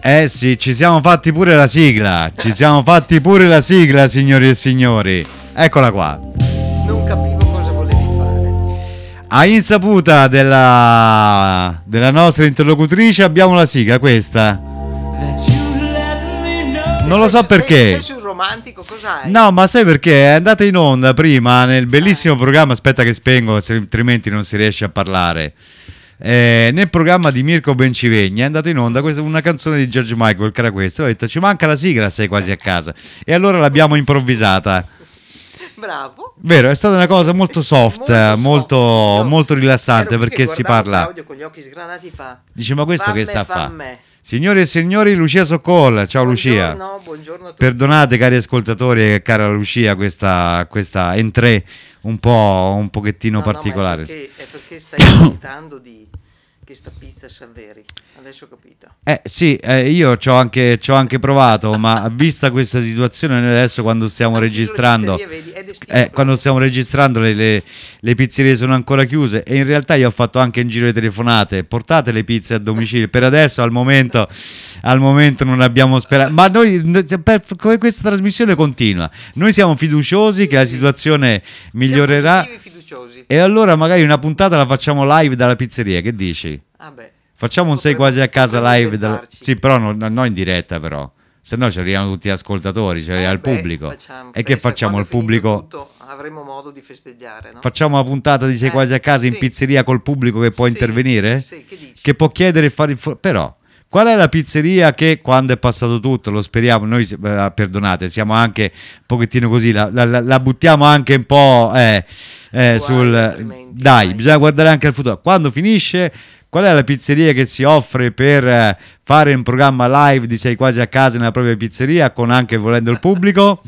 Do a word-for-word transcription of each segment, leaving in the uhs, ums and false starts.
Eh sì, ci siamo fatti pure la sigla. Ci siamo fatti pure la sigla, signori e signori. Eccola qua. Non capivo cosa volevi fare. A insaputa della, della nostra interlocutrice abbiamo la sigla, questa. Non lo so perché. Sei sul romantico, cos'hai? No, ma sai perché? È andata in onda prima nel bellissimo programma. Aspetta che spengo, se altrimenti non si riesce a parlare. Eh, nel programma di Mirko Bencivegni è andata in onda questa, una canzone di George Michael che era questa. Ho detto ci manca la sigla, sei quasi a casa, e allora l'abbiamo improvvisata. Bravo. Vero, è stata una cosa molto soft, molto, molto, soft. molto rilassante, perché si parla. Claudio con gli occhi sgranati fa. Dice ma questo famme, che sta a fare? famme. Signori e signori, Lucia Soccol, ciao Lucia. Buongiorno, buongiorno a tutti. Perdonate cari ascoltatori e cara Lucia questa, questa entrée un po' un pochettino no, particolare. No, ma è, perché, è perché stai tentando di che sta pizza Saveri. Adesso ho capito. Eh sì, eh, io ci ho anche, c'ho anche provato, ma vista questa situazione noi adesso quando stiamo Anche registrando, vedi, è destino, eh, quando stiamo registrando le, le, le pizzerie sono ancora chiuse, e in realtà io ho fatto anche in giro le telefonate, portate le pizze a domicilio. Per adesso al momento, al momento non abbiamo speranza, ma noi per, come questa trasmissione continua, noi siamo fiduciosi sì, che la situazione migliorerà, siamo fiduciosi. E allora magari una puntata la facciamo live dalla pizzeria, che dici? Ah beh. Facciamo un sei quasi a casa live dal... Sì, però non, non in diretta, però se no ci arrivano tutti gli ascoltatori, ci arriva eh il beh, pubblico. E che facciamo? Il pubblico tutto, avremo modo di festeggiare, no? Facciamo una puntata di sei eh, quasi a casa sì. in pizzeria col pubblico che può sì, intervenire? Sì, che dici? Che può chiedere e fare il... Però qual è la pizzeria che quando è passato tutto, lo speriamo, noi eh, perdonate, siamo anche un pochettino così, la, la, la buttiamo anche un po' eh, eh, sul... Dai, dai, bisogna guardare anche al futuro. Quando finisce... Qual è la pizzeria che si offre per fare un programma live di sei quasi a casa nella propria pizzeria con anche volendo il pubblico?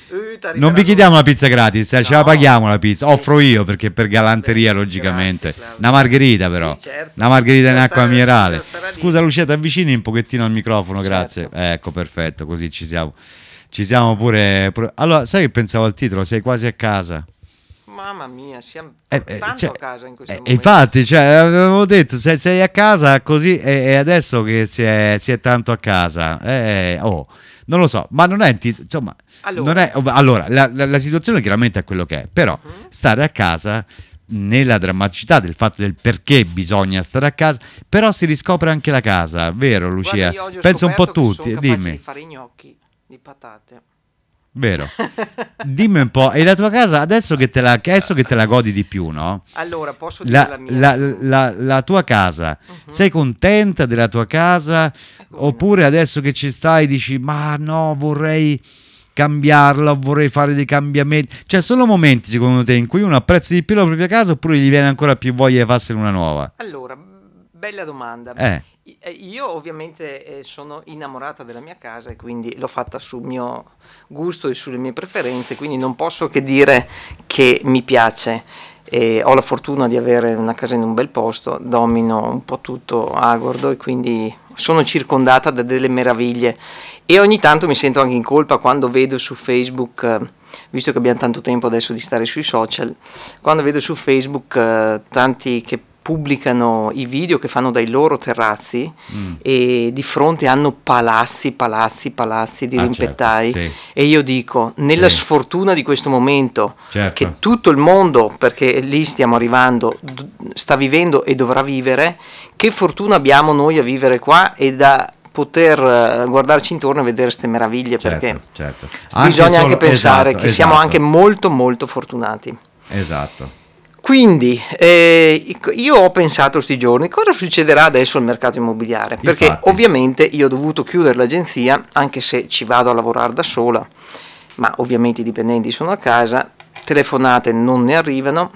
Non vi chiediamo la pizza gratis, eh, no. Ce la paghiamo la pizza, sì. Offro io perché per galanteria beh, logicamente. Grazie, una margherita però, sì, certo. Una margherita in acqua stare, minerale. Scusa Lucia, ti avvicini un pochettino al microfono, grazie. Certo. Ecco, perfetto, così ci siamo. Ci siamo pure, pure... Allora, sai che pensavo al titolo? Sei quasi a casa. Mamma mia, siamo eh, tanto cioè, a casa in questo eh, momento. Infatti, cioè, avevo detto, se sei a casa così, e, e adesso che si è, si è tanto a casa, eh, oh, non lo so, ma non è, insomma, allora, non è, allora la, la, la situazione chiaramente è quello che è, però uh-huh. stare a casa, nella drammaticità del fatto del perché bisogna stare a casa, però si riscopre anche la casa, vero Lucia? Guarda, penso un po' tutti, sono dimmi. Di fare i gnocchi di patate. Vero. Dimmi un po', e la tua casa adesso che te la, adesso che te la godi di più, no? Allora, posso dire la, la mia? La, la, la tua casa, uh-huh. sei contenta della tua casa? Ecco, oppure adesso che ci stai dici, ma no, vorrei cambiarla, vorrei fare dei cambiamenti? Cioè, sono momenti secondo te in cui uno apprezza di più la propria casa oppure gli viene ancora più voglia di farsene una nuova? Allora, bella domanda. Eh. Io ovviamente sono innamorata della mia casa e quindi l'ho fatta sul mio gusto e sulle mie preferenze, quindi non posso che dire che mi piace. E ho la fortuna di avere una casa in un bel posto, domino un po' tutto Agordo e quindi sono circondata da delle meraviglie, e ogni tanto mi sento anche in colpa quando vedo su Facebook, visto che abbiamo tanto tempo adesso di stare sui social, quando vedo su Facebook eh, tanti che pubblicano i video che fanno dai loro terrazzi mm. e di fronte hanno palazzi, palazzi, palazzi di ah, rimpettai, certo, sì. E io dico, nella sì. sfortuna di questo momento, certo. che tutto il mondo, perché lì stiamo arrivando, sta vivendo e dovrà vivere, che fortuna abbiamo noi a vivere qua e da poter guardarci intorno e vedere queste meraviglie, certo, perché certo. Anche bisogna solo, anche pensare esatto, che esatto. siamo anche molto molto fortunati. Esatto. Quindi eh, io ho pensato sti giorni cosa succederà adesso al mercato immobiliare, perché Infatti. ovviamente io ho dovuto chiudere l'agenzia, anche se ci vado a lavorare da sola, ma ovviamente i dipendenti sono a casa, telefonate non ne arrivano,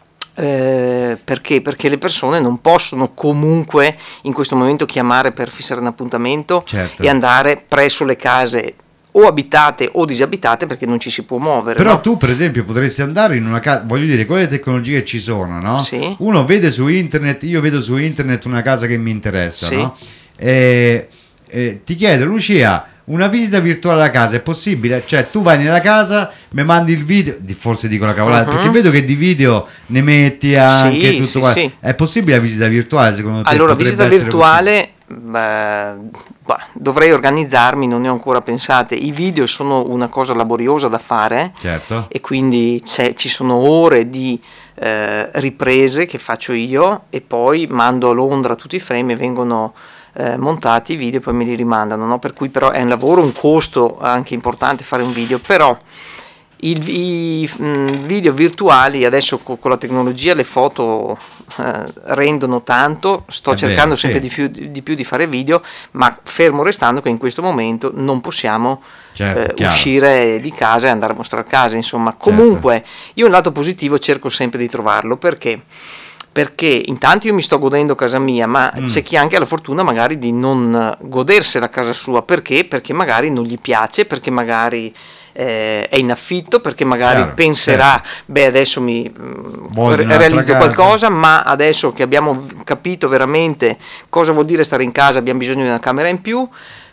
eh, perché? Perché le persone non possono comunque in questo momento chiamare per fissare un appuntamento, certo. e andare presso le case o abitate o disabitate, perché non ci si può muovere. Però no? tu per esempio potresti andare in una casa, voglio dire, con le tecnologie che ci sono, no? Sì. Uno vede su internet, io vedo su internet una casa che mi interessa, sì. no? E, e ti chiedo, Lucia, una visita virtuale alla casa è possibile? Cioè tu vai nella casa, mi mandi il video, forse dico la cavolata, uh-huh. perché vedo che di video ne metti anche sì, tutto sì, qua. Sì. È possibile la visita virtuale secondo te? Allora, visita virtuale beh, bah, dovrei organizzarmi, non ne ho ancora pensate. I video sono una cosa laboriosa da fare, certo, e quindi c'è, ci sono ore di eh, riprese che faccio io e poi mando a Londra tutti i frame e vengono eh, montati i video e poi me li rimandano, no? Per cui però è un lavoro, un costo anche importante fare un video, però il, i mh, video virtuali adesso co- con la tecnologia le foto eh, rendono tanto, sto è cercando vero, sempre sì, di più, di più di fare video, ma fermo restando che in questo momento non possiamo certo, eh, chiaro, uscire di casa e andare a mostrare casa, insomma. certo, Comunque io un lato positivo cerco sempre di trovarlo, perché perché intanto io mi sto godendo casa mia, ma mm, c'è chi anche ha la fortuna magari di non godersela casa sua, perché? Perché magari non gli piace, perché magari eh, è in affitto, perché magari chiaro, penserà, certo, beh adesso mi mh, voglio re- un'altra realizzo casa, qualcosa, ma adesso che abbiamo capito veramente cosa vuol dire stare in casa, abbiamo bisogno di una camera in più.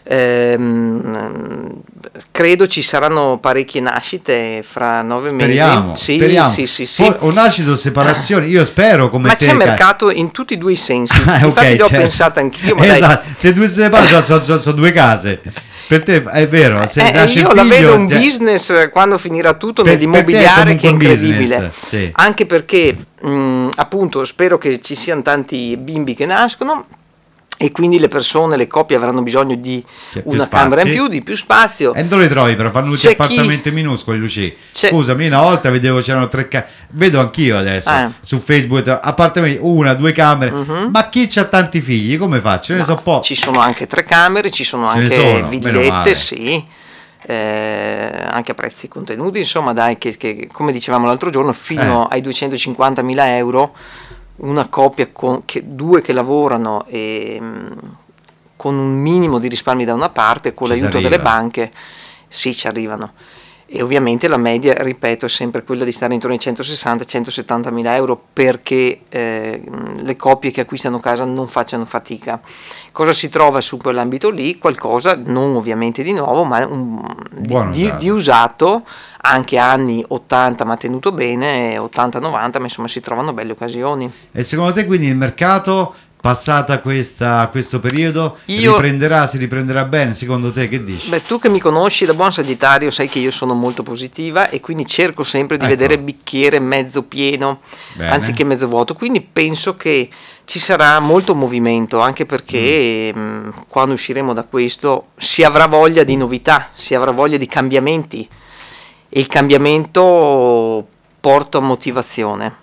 Ehm, credo ci saranno parecchie nascite fra nove mesi. speriamo, Sì, speriamo, sì, sì, sì. For- o nascita o separazione, io spero come Ma te, c'è ca- mercato in tutti e due i sensi. Ah, Infatti ok, le ho certo. pensate anch'io, ma dai, Esatto, se due si separano sono, sono- sono due case. Per te è vero, se eh, nasce io il la figlio, vedo un cioè, business eh, quando finirà tutto per, per te è nell'immobiliare, che comunque è un incredibile. business, sì, Anche perché mh, appunto spero che ci siano tanti bimbi che nascono e quindi le persone, le coppie avranno bisogno di c'è più una camera in spazi. più, di più spazio. E dove li trovi però? Fanno tutti C'è chi- appartamenti minuscoli, Luci. c'è- Scusami, una volta vedevo c'erano tre case. Vedo anch'io adesso Eh. su Facebook appartamenti, una, due camere. Mhm. Ma chi c'ha tanti figli? Come fa? Ce ne No, so po'. ci sono anche tre camere, ci sono Ce ne anche sono, meno male. villette, sì, eh, anche a prezzi contenuti, insomma, dai, che, che, come dicevamo l'altro giorno, fino ai duecentocinquantamila euro una coppia con che, due che lavorano e mh, con un minimo di risparmi da una parte, con Ci si l'aiuto delle arriva. banche, sì, ci arrivano. E ovviamente la media, ripeto, è sempre quella di stare intorno ai centosessanta centosettanta mila euro, perché eh, le coppie che acquistano casa non facciano fatica. Cosa si trova su quell'ambito lì? Qualcosa, non ovviamente di nuovo, ma un, Buono di, usato. di usato, anche anni ottanta ma tenuto bene, ottanta novanta, ma insomma si trovano belle occasioni. E secondo te quindi il mercato, passata questa, questo periodo, Io- riprenderà, si riprenderà bene? Secondo te che dici? Beh, tu che mi conosci da buon Sagittario sai che io sono molto positiva e quindi cerco sempre di Ecco. vedere il bicchiere mezzo pieno Bene. anziché mezzo vuoto, quindi penso che ci sarà molto movimento, anche perché Mm. mh, quando usciremo da questo si avrà voglia di novità, si avrà voglia di cambiamenti e il cambiamento porta a motivazione.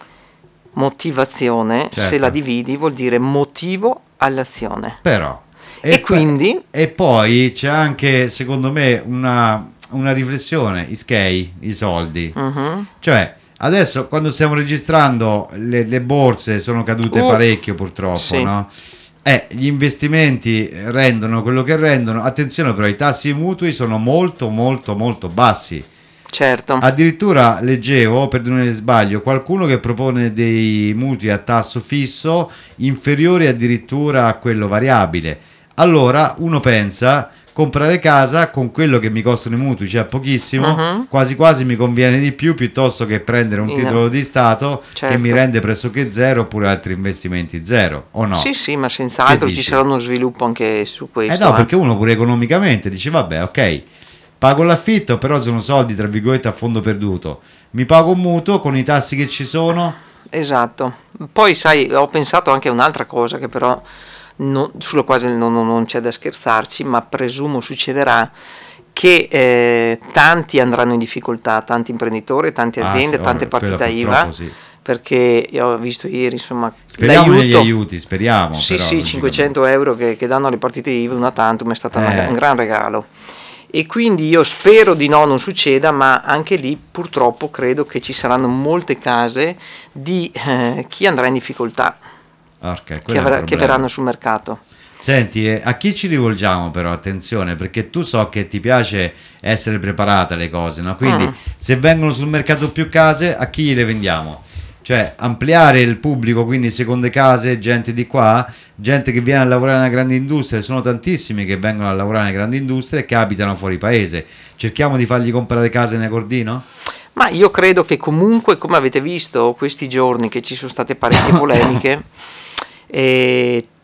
Motivazione, se Certo. la dividi, vuol dire motivo all'azione. Però. E poi- quindi? E poi c'è anche, secondo me, una, una riflessione, i skei, i soldi. Mhm. Cioè, adesso quando stiamo registrando le, le borse sono cadute Uh, parecchio purtroppo, sì. no? Eh, gli investimenti rendono quello che rendono. Attenzione però, i tassi mutui sono molto molto molto bassi. Certo. Addirittura leggevo, perdonami se sbaglio, qualcuno che propone dei mutui a tasso fisso inferiori addirittura a quello variabile. Allora uno pensa, comprare casa con quello che mi costano i mutui, cioè pochissimo, Mhm. quasi quasi mi conviene di più piuttosto che prendere un In- titolo di Stato Certo. che mi rende pressoché zero oppure altri investimenti zero, o no? Sì, sì, ma senz'altro Che ci dici? sarà uno sviluppo anche su Eh questo. no, eh. perché uno pure economicamente dice vabbè, ok, pago l'affitto, però sono soldi tra virgolette a fondo perduto. Mi pago un mutuo con i tassi che ci sono. Esatto. Poi sai, ho pensato anche a un'altra cosa che però non- sulla quale non, non- non c'è da scherzarci, ma presumo succederà, che eh, tanti andranno in difficoltà, tanti imprenditori, tante Ah, aziende, sì, tante ora, quella partite I V A, purtroppo sì. perché io ho visto ieri, insomma, Speriamo negli l'aiuto. aiuti, speriamo. Sì, però, sì, logicamente. cinquecento euro che, che danno alle partite I V A una tantum è stato una- Eh. un gran regalo. E quindi io spero di no non succeda, ma anche lì purtroppo credo che ci saranno molte case di eh, chi andrà in difficoltà, Orca, che, quello è un avrà- che problema. verranno sul mercato. Senti, eh, a chi ci rivolgiamo però? Attenzione, perché tu so che ti piace essere preparata alle cose, no? Quindi Mm. se vengono sul mercato più case, a chi le vendiamo? Cioè, ampliare il pubblico, quindi seconde case, gente di qua, gente che viene a lavorare nella grande industria, sono tantissimi che vengono a lavorare nelle grandi industrie e che abitano fuori paese. Cerchiamo di fargli comprare case nel Cordino? Ma io credo che comunque, come avete visto questi giorni che ci sono state parecchie polemiche, eh,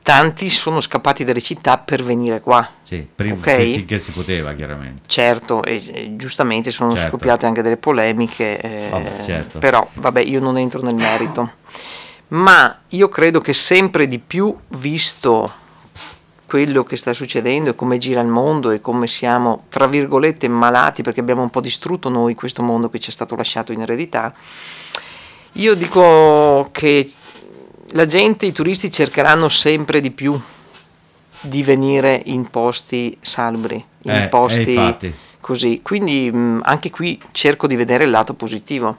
tanti sono scappati dalle città per venire qua. Sì, prima okay? finché si poteva, chiaramente. Certo, e, e giustamente sono certo. scoppiate anche delle polemiche, eh, vabbè, certo. però vabbè, io non entro nel merito. Ma io credo che sempre di più, visto quello che sta succedendo e come gira il mondo e come siamo, tra virgolette, malati, perché abbiamo un po' distrutto noi questo mondo che ci è stato lasciato in eredità, io dico che la gente, i turisti cercheranno sempre di più di venire in posti salubri, in eh, posti eh, così, quindi mh, anche qui cerco di vedere il lato positivo.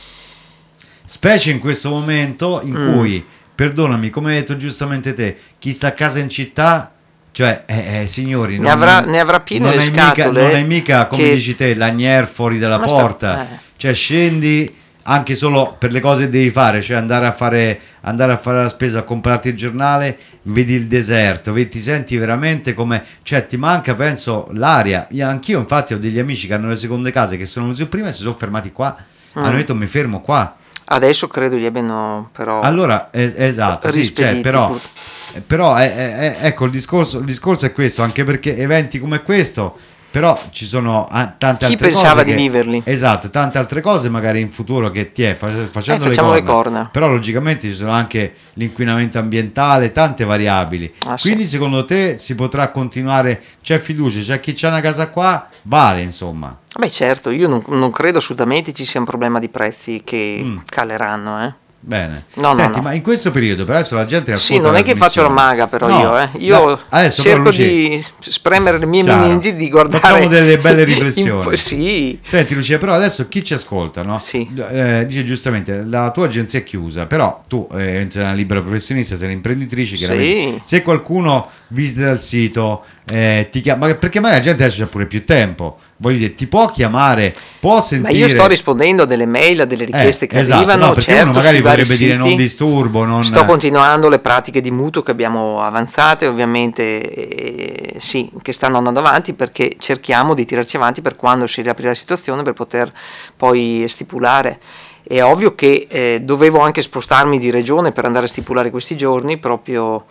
Specie in questo momento in mm. cui, perdonami, come hai detto giustamente te, chi sta a casa in città, cioè, eh, eh, signori, ne, non, avrà, ne avrà pieno le scatole. Mica, non hai mica, come che... dici te, l'agnier fuori dalla Ma porta, sta... eh. cioè scendi anche solo per le cose che devi fare, cioè andare a fare andare a fare la spesa, a comprarti il giornale, vedi il deserto, vedi, ti senti veramente come, cioè ti manca, penso, l'aria. Io, anch'io infatti ho degli amici che hanno le seconde case che sono venuti prima e si sono fermati qua, mm. hanno detto mi fermo qua. Adesso credo li abbiano però allora eh, esatto sì, cioè, però, pur... però eh, eh, ecco il discorso, il discorso è questo, anche perché eventi come questo, però ci sono ah, tante Chi altre cose. Chi pensava che, di viverli? Esatto, tante altre cose magari in futuro che ti è facendo eh, le, corna, le corna. Però logicamente ci sono anche l'inquinamento ambientale, tante variabili. Ah, Quindi sì. secondo te si potrà continuare, c'è fiducia, c'è chi c'ha una casa qua, vale insomma. Beh certo, io non, non credo assolutamente ci sia un problema di prezzi che mm. caleranno, eh. Bene, no, senti, no, no. ma in questo periodo però adesso la gente sì, non è che faccio la maga però no, io, eh. io da, cerco Lucia, di spremere le mie meningi, di guardare, facciamo delle belle riflessioni. in, sì. Senti Lucia, però adesso chi ci ascolta, no? Sì. Eh, dice giustamente la tua agenzia è chiusa, però tu eh, sei una libera professionista, sei un'imprenditrice, chiaramente. Sì. Se qualcuno visita il sito, eh, ti chiama, perché magari la gente adesso c'ha pure più tempo, voglio dire, ti può chiamare, può sentire. Ma io sto rispondendo a delle mail, a delle richieste eh, che esatto, arrivano, no, perché certo, uno magari potrebbe siti. dire non disturbo, non... sto continuando le pratiche di mutuo che abbiamo avanzate, ovviamente eh, sì, che stanno andando avanti, perché cerchiamo di tirarci avanti per quando si riaprirà la situazione, per poter poi stipulare. È ovvio che eh, dovevo anche spostarmi di regione per andare a stipulare questi giorni proprio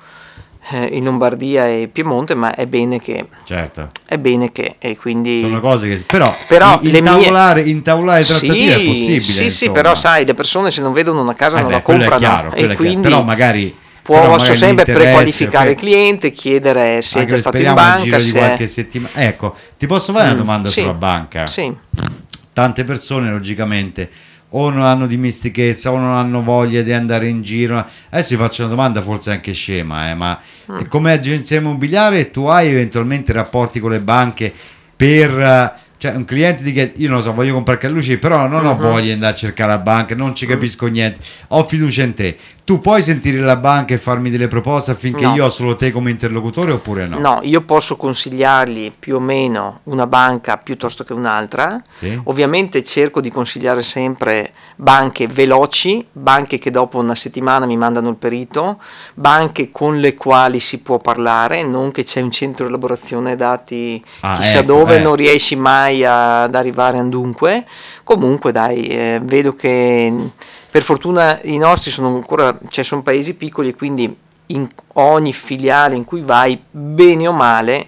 in Lombardia e Piemonte, ma è bene che certo è bene che e quindi sono cose che però, però intavolare, mie... intavolare trattative sì, è possibile, sì insomma. Sì, però sai, le persone se non vedono una casa eh non beh, la comprano, chiaro, e quindi però magari posso però magari sempre prequalificare per... il cliente, chiedere se è già stato in banca, di se qualche settimana. Ecco, ti posso fare mm, una domanda sì, sulla banca? Sì. Tante persone logicamente o non hanno dimestichezza o non hanno voglia di andare in giro. Adesso ti faccio una domanda forse anche scema, eh, ma mm. come agenzia immobiliare tu hai eventualmente rapporti con le banche per... Cioè un cliente di che io non lo so, voglio comprare Carlucci, però non uh-huh. ho voglia di andare a cercare la banca, non ci capisco uh-huh. niente, ho fiducia in te. Tu puoi sentire la banca e farmi delle proposte affinché no. io ho solo te come interlocutore oppure no? No, io posso consigliargli più o meno una banca piuttosto che un'altra. Sì. Ovviamente cerco di consigliare sempre banche veloci, banche che dopo una settimana mi mandano il perito, banche con le quali si può parlare, non che c'è un centro di elaborazione dati ah, chissà ecco, dove, eh. non riesci mai a, ad arrivare a dunque. Comunque dai, eh, vedo che per fortuna i nostri sono ancora, cioè sono paesi piccoli e quindi in ogni filiale in cui vai, bene o male,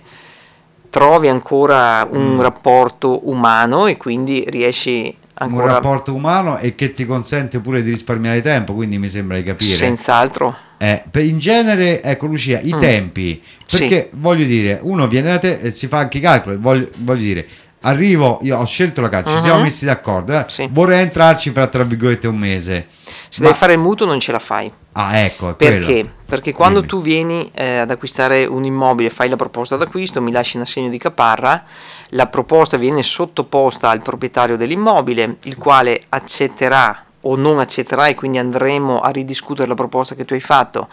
trovi ancora un mm. rapporto umano e quindi riesci ancora... Un rapporto umano e che ti consente pure di risparmiare tempo, quindi mi sembra di capire. Senz'altro. Eh, per in genere, ecco Lucia, i mm. tempi, perché sì. voglio dire, uno viene da te e si fa anche i calcoli, voglio, voglio dire... Arrivo, io ho scelto la casa, ci uh-huh. siamo messi d'accordo, eh? Sì. Vorrei entrarci fra tra virgolette un mese. Se Ma... devi fare il mutuo non ce la fai. Ah, ecco, è perché? Quello. Perché quando Dimmi. tu vieni eh, ad acquistare un immobile, fai la proposta d'acquisto, mi lasci un assegno di caparra, la proposta viene sottoposta al proprietario dell'immobile, il quale accetterà o non accetterà e quindi andremo a ridiscutere la proposta che tu hai fatto.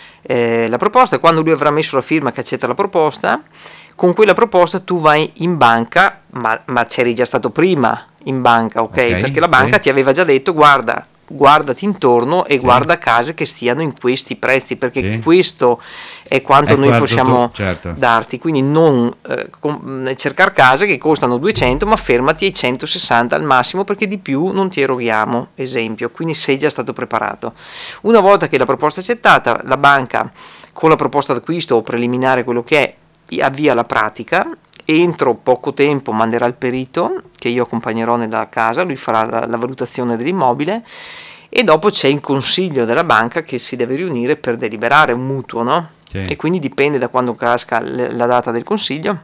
Eh, la proposta, quando lui avrà messo la firma che accetta la proposta, con quella proposta tu vai in banca, ma, ma c'eri già stato prima in banca, ok? okay Perché la banca sì. ti aveva già detto guarda, guardati intorno e sì. guarda case che stiano in questi prezzi, perché sì. questo è quanto è noi possiamo tu, certo. darti, quindi non eh, com- cercare case che costano duecento ma fermati ai centosessanta al massimo, perché di più non ti eroghiamo, esempio, quindi sei già stato preparato. Una volta che la proposta è accettata, la banca con la proposta d'acquisto o preliminare, quello che è, avvia la pratica. Entro poco tempo manderà il perito che io accompagnerò nella casa, lui farà la, la valutazione dell'immobile e dopo c'è il consiglio della banca che si deve riunire per deliberare un mutuo, no? Sì. E quindi dipende da quando casca le, la data del consiglio,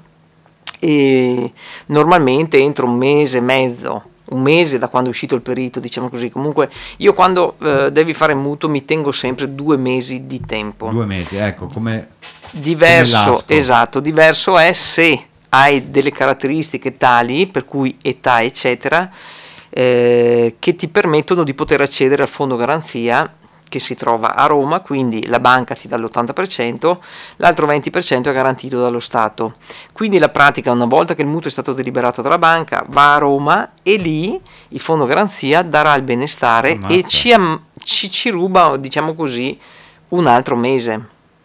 e normalmente entro un mese e mezzo, un mese da quando è uscito il perito, diciamo così. Comunque io quando eh, devi fare il mutuo mi tengo sempre due mesi di tempo. Due mesi, ecco, come diverso, come esatto, diverso è se hai delle caratteristiche tali, per cui età eccetera, eh, che ti permettono di poter accedere al fondo garanzia che si trova a Roma, quindi la banca ti dà l'ottanta per cento, l'altro venti per cento è garantito dallo Stato. Quindi la pratica, una volta che il mutuo è stato deliberato dalla banca, va a Roma e lì il fondo garanzia darà il benestare Ammazza. e ci, ci, ci ruba, diciamo così, un altro mese,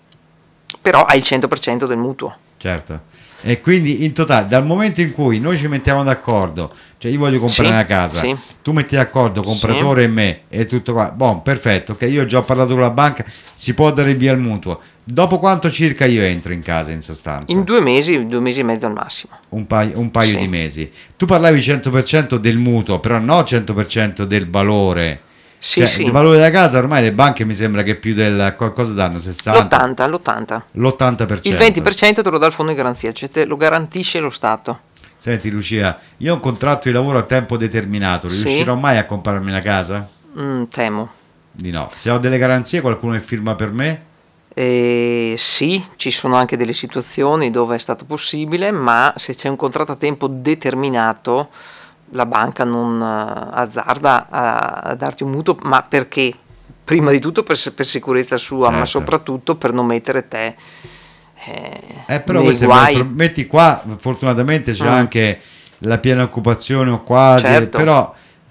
però hai il cento per cento del mutuo. Certo. E quindi in totale, dal momento in cui noi ci mettiamo d'accordo, cioè io voglio comprare sì, una casa, sì. tu metti d'accordo compratore sì. e me e tutto qua, bon, perfetto, che okay, io ho già parlato con la banca, si può dare via il mutuo. Dopo quanto circa io entro in casa in sostanza? In due mesi, due mesi e mezzo al massimo. Un paio, un paio sì. di mesi. Tu parlavi cento per cento del mutuo, però no cento per cento del valore. Sì, cioè, sì. Il valore della casa ormai le banche mi sembra che più del cosa danno? sessanta L'ottanta, l'ottanta. L'ottanta per cento. Il venti per cento te lo dà il fondo di garanzia, cioè te lo garantisce lo Stato. Senti Lucia, io ho un contratto di lavoro a tempo determinato, sì. riuscirò mai a comprarmi una casa? Mm, temo. Di no. Se ho delle garanzie, qualcuno che firma per me? Eh, sì, ci sono anche delle situazioni dove è stato possibile, ma se c'è un contratto a tempo determinato la banca non uh, azzarda a, a darti un mutuo, ma perché? Prima di tutto per, per sicurezza sua, certo. ma soprattutto per non mettere te eh, eh però nei guai. Metti qua, fortunatamente c'è mm. anche la piena occupazione o quasi, certo. però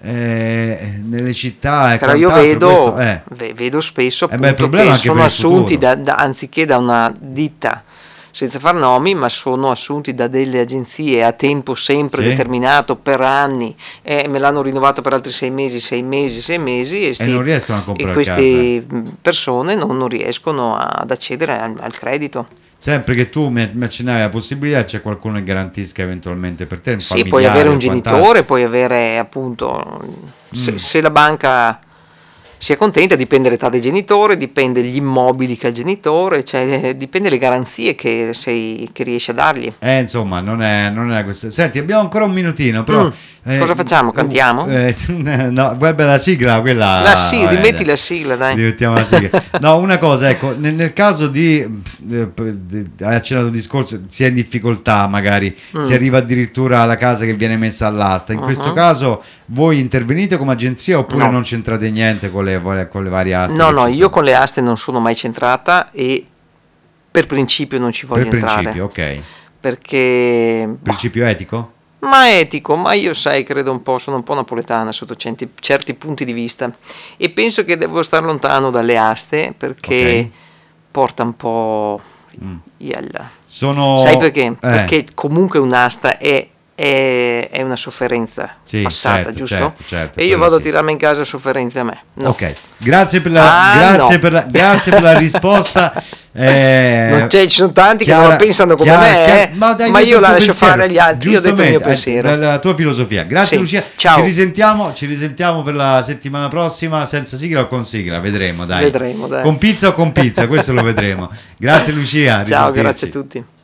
eh, nelle città è però io vedo, questo, eh. vedo spesso eh beh, appunto, che sono assunti da, da, anziché da una ditta senza far nomi, ma sono assunti da delle agenzie a tempo sempre sì. determinato per anni, e me l'hanno rinnovato per altri sei mesi, sei mesi, sei mesi, e, sti, e non riescono a comprare e queste casa. persone non, non riescono ad accedere al, al credito. Sempre che tu mi accennavi la possibilità, c'è qualcuno che garantisca eventualmente per te, un sì, puoi avere un genitore, puoi avere appunto se, mm. se la banca si è contenta, dipende l'età del genitore, dipende gli immobili che ha il genitore, cioè dipende le garanzie che, sei, che riesci a dargli. Eh, insomma, non è, non è questo. Senti, abbiamo ancora un minutino, però... Mm. Eh, cosa facciamo? Cantiamo? Eh, no, guarda la sigla, quella... La sigla, eh, rimetti la sigla, dai. Rimettiamo la sigla. No, una cosa, ecco, nel, nel caso di... Eh, hai accennato un discorso, si è in difficoltà magari, mm. si arriva addirittura alla casa che viene messa all'asta. In uh-huh. questo caso voi intervenite come agenzia oppure no. non c'entrate niente con le, con le varie aste? No, no, io con le aste non sono mai centrata e per principio non ci voglio per entrare. Per principio, ok. Perché... Principio bah, etico? Ma etico, ma io sai, credo un po', sono un po' napoletana sotto certi, certi punti di vista e penso che devo stare lontano dalle aste perché okay. porta un po'... Mm. Sono... Sai perché? Eh. Perché comunque un'asta è È, è una sofferenza sì, passata, certo, giusto? Certo, certo, e io vado sì. a tirarmi in casa sofferenze a me. No. Ok, grazie per la, ah, grazie no. per la, grazie per la risposta. Eh, non c'è, ci sono tanti chiara, che non la pensano come chiara, me, chiara, eh, ma, dai, ma io la lascio pensiero. fare agli altri. Io ho detto il mio pensiero. La, la tua filosofia. Grazie sì. Lucia. Ciao. Ci risentiamo, ci risentiamo per la settimana prossima, senza sigla o con sigla, vedremo. Dai. Vedremo, dai. Con pizza o con pizza, questo lo vedremo. Grazie Lucia. Ciao, grazie a tutti.